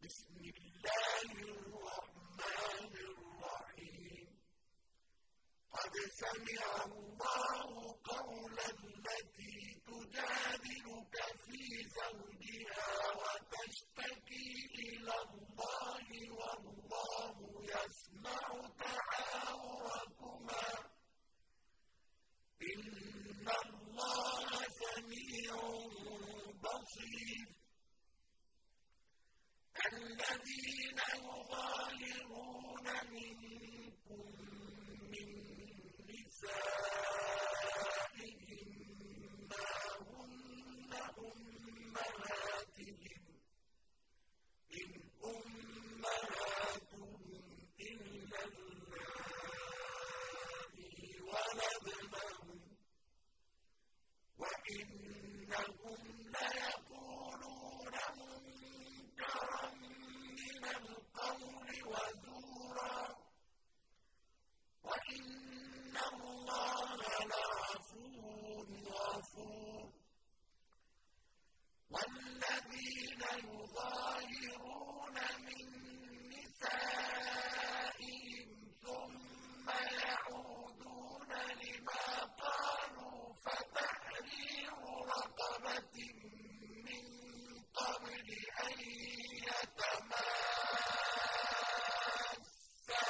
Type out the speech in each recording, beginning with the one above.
بسم الله الرحمن الرحيم قد سمع الله قول التي تجادلك في زوجها وتشتكي إلى الله والله يسمع تحاوركما إن الله سميع بصير الذين يظاهرون منكم من نسائهم ما هن أمهاتهم إن أمهاتهم إلا اللائي ولدنهم وإنهم ليقولون منكرا من القول وزورا وإن الله لعفو غفور والذين يظاهرون من نسائهم ثم يعودون لما قالوا فتحرير رقبة من قبل أن يتماسا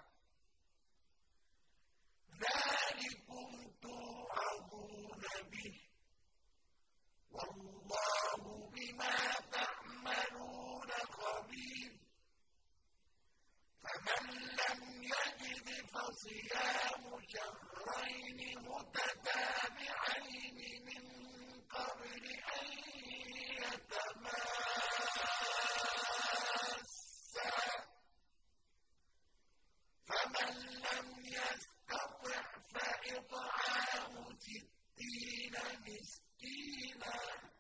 ذلكم توعظون به والله بما تعملون خبير فمن لم يجد فصيام شهرين متتابعين من قبل أن يتماسا فمن لم يستطع فإطعام 60 مسكينا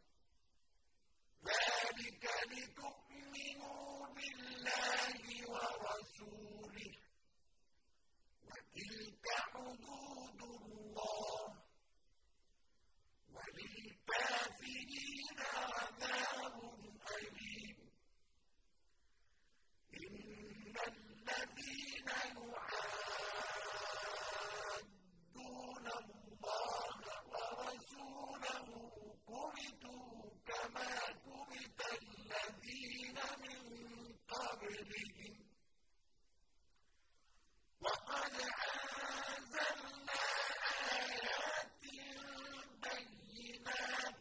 ذلك لتؤمنوا بالله ورسوله وتلك حدود الله وللكافرين عذاب أليم إن الذين يحادون الله ورسوله كبتوا كما كبت الذين من قبلهم وقد أنزلنا آيات بينات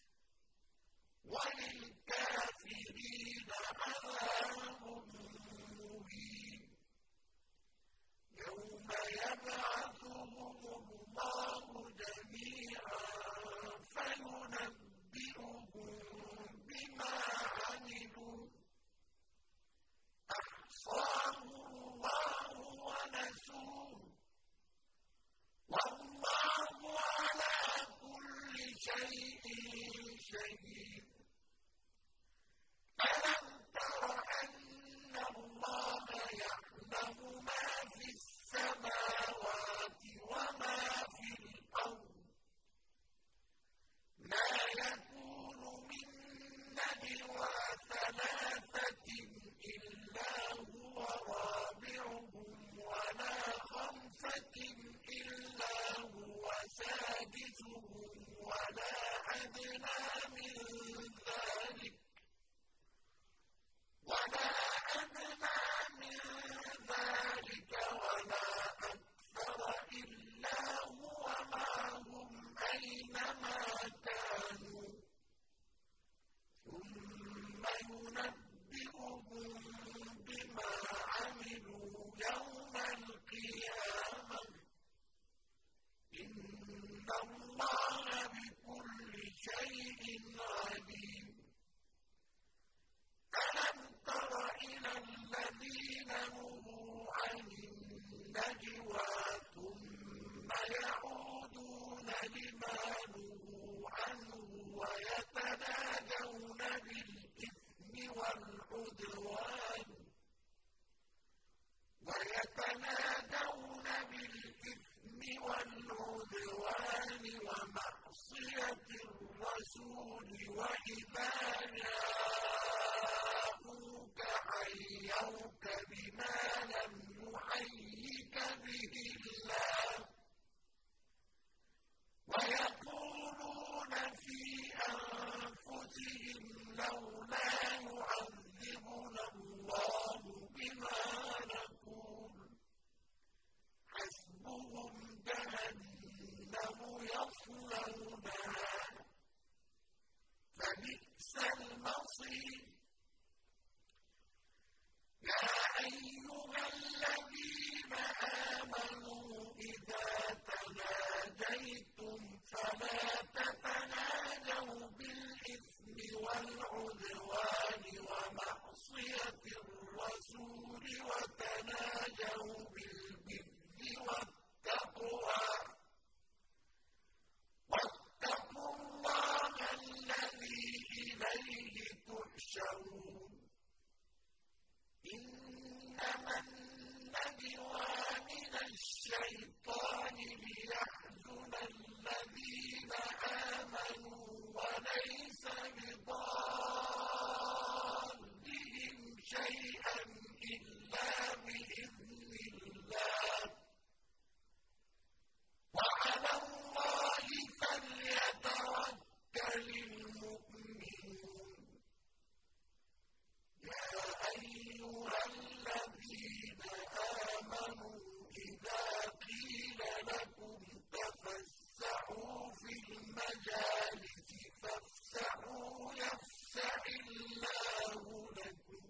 وللكافرين عذاب مهين يوم يبعثهم الله جميعا فينبئهم بما عملوا أحصاه الله ونسوه والله على كل شيء شهيد ألم تر أن الله يعلم ما في السماوات وما في الأرض ما يكون من نجوى ثلاثة إلا هو رابعهم ولا خمسة إلا هو سادسهم ولا أدنى من ذلك ولا أكثر إلا هو معهم أينما كانوا ثم ينبئهم بما عملوا يوم القيامة إن الله بكل شيء عليم ألم تر إلى الذين نهوا عن النجوى ثم يعودون لما نهوا عنه ويتنادون بالإثم والعدوان ومعصية الرسول وإذا جاءوك أَيُّهَا الَّذِينَ آمَنُوا إِذَا تَنَاجَيْتُمْ فَلَا تَتَنَاجَوْا بِالْإِثْمِ وَالْعُدْوَانِ وَمَعْصِيَتِ الرَّسُولِ وَتَنَاجَوْا بِالْبِرِّ وَالتَّقْوَىٰ ۖ وَاتَّقُوا اللَّهَ الَّذِي إِلَيْهِ تُحْشَرُونَ إِنَّمَا النَّجْوَىٰ مِنَ الشَّيْطَانِ لِيَحْزُنَ الَّذِينَ آمَنُوا وَلَيْسَ بِضَارِّهِمْ شَيْئًا إِلَّا بِإِذْنِ اللَّهِ ۚ وَعَلَى اللَّهِ فَلْيَتَوَكَّلِ الْمُؤْمِنُونَ يَا أَيُّهَا الَّذِينَ آمَنُوا إِذَا قِيلَ لَكُمْ تَفَسَّحُوا فِي الْمَجَالِسِ فَافْسَحُوا يَفْسَحِ اللَّهُ لَكُمْ ۖ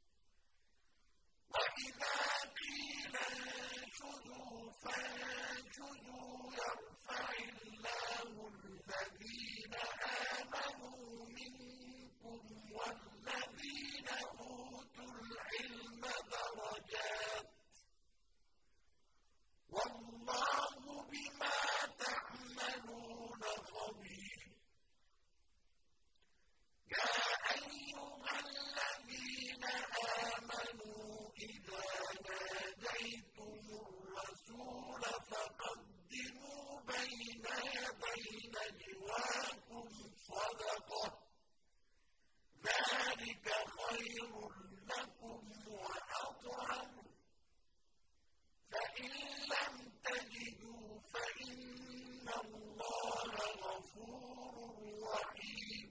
وَإِذَا قِيلَ انشُزُوا فَانشُزُوا يَرْفَعِ اللَّهُ الَّذِينَ آمَنُوا مِنكُمْ وَالَّذِينَ أُوتُوا الْعِلْمَ دَرَجَاتٍ ۚ وَاللَّهُ بِمَا تَعْمَلُونَ خَبِيرٌ يَا أَيُّهَا الَّذِينَ آمَنُوا إِذَا نَاجَيْتُمُ الرَّسُولَ فَقَدِّمُوا بَيْنَ يَدَيْ نَجْوَاكُمْ صَدَقَةً ۚ ذَٰلِكَ خَيْرٌ لَّكُمْ وَأَطْهَرُ ۚ فَإِن لَّمْ تَجِدُوا فَإِنَّ اللَّهَ غَفُورٌ رَّحِيمٌ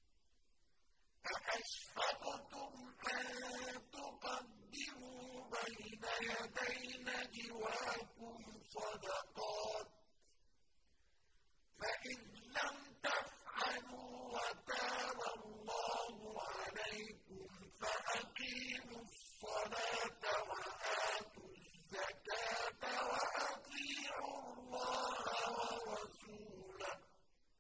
أَأَشْفَقْتُمْ أَن تُقَدِّمُوا بَيْنَ يَدَيْ نَجْوَاكُمْ صَدَقَاتٍ ۚ فَإِذْ لَمْ تَفْعَلُوا وَتَابَ اللَّهُ عَلَيْكُمْ فَأَقِيمُوا الصَّلَاةَ وَآتُوا الزَّكَاةَ وَأَطِيعُوا اللَّهَ وَرَسُولَهُ ۚ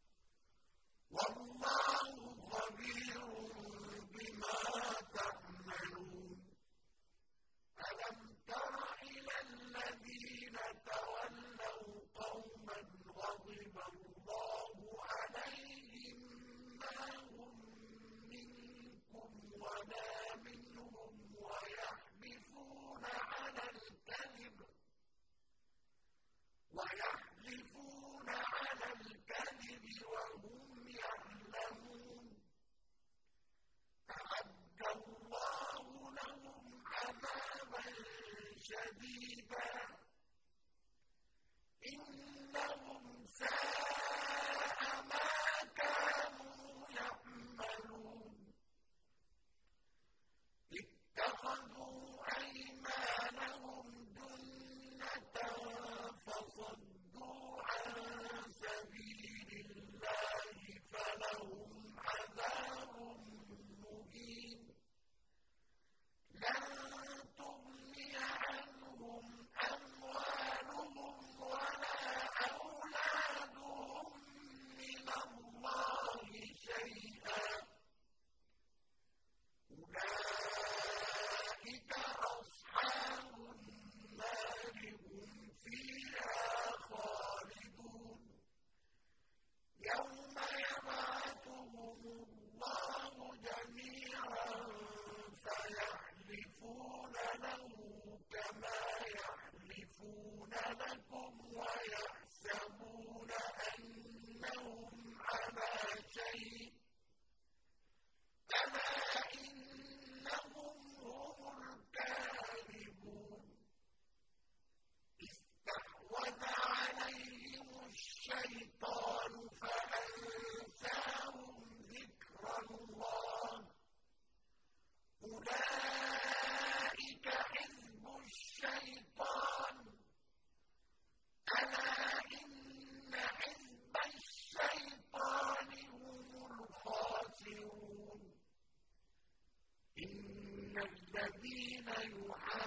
وَاللَّهُ خَبِيرٌ بِمَا تَعْمَلُونَ أَلَمْ تَرَ إِلَى الَّذِينَ تَوَلَّوْا قَوْمًا غَضِبَ اللَّهُ عَلَيْهِم مَّا هُم مِّنكُمْ وَلَا مِنْهُمْ وَيَحْلِفُونَ عَلَى الْكَذِبِ وَهُمْ يَعْلَمُونَ أَعَدَّ اللَّهُ لَهُمْ عَذَابًا شَدِيدًا ۖ إِنَّهُمْ سَاءَ مَا كَانُوا يَعْمَلُونَ اتَّخَذُوا أَيْمَانَهُمْ جُنَّةً فَصَدُّوا عَن سَبِيلِ اللَّهِ فَلَهُمْ عَذَابٌ مُّهِينٌ لَّن تُغْنِيَ عَنْهُمْ أَمْوَالُهُمْ وَلَا أَوْلَادُهُم مِّنَ اللَّهِ شَيْئًا ۚ أُولَٰئِكَ أَصْحَابُ النَّارِ ۖ هُمْ فِيهَا خَالِدُونَ يَوْمَ يَبْعَثُهُمُ اللَّهُ جَمِيعًا فَيَحْلِفُونَ لَهُ كَمَا يَحْلِفُونَ لَكُمْ وَيَحْسَبُونَ أَنَّهُمْ عَلَىٰ شَيْءٍ ۚ أَلَا إِنَّهُمْ هُمُ الْكَاذِبُونَ اسْتَحْوَذَ عَلَيْهِمُ الشَّيْطَانُ فَأَنسَاهُمْ ذِكْرَ اللَّهِ ۚ أُولَٰئِكَ حِزْبُ الشَّيْطَانِ ۚ أَلَا إِنَّ حِزْبَ الشَّيْطَانِ هُمُ الْخَاسِرُونَ إِنَّ الَّذِينَ يُحَادُّونَ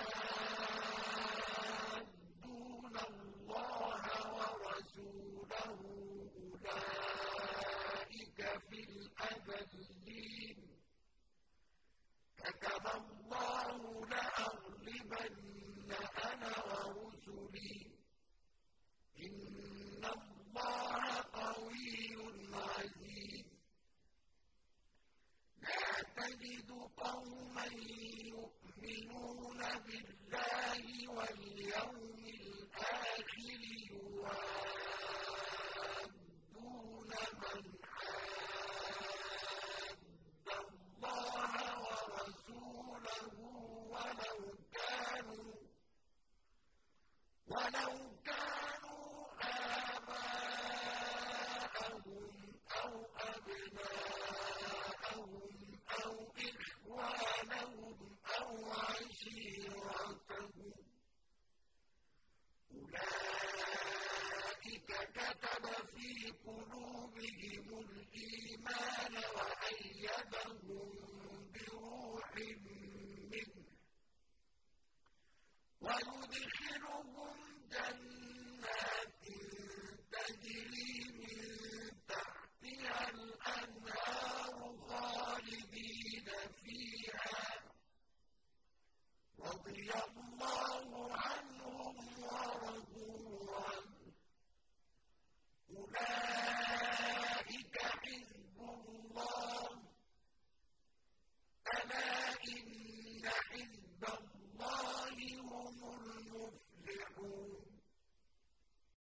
وَيُدْخِلُهُمْ جَنَّاتٍ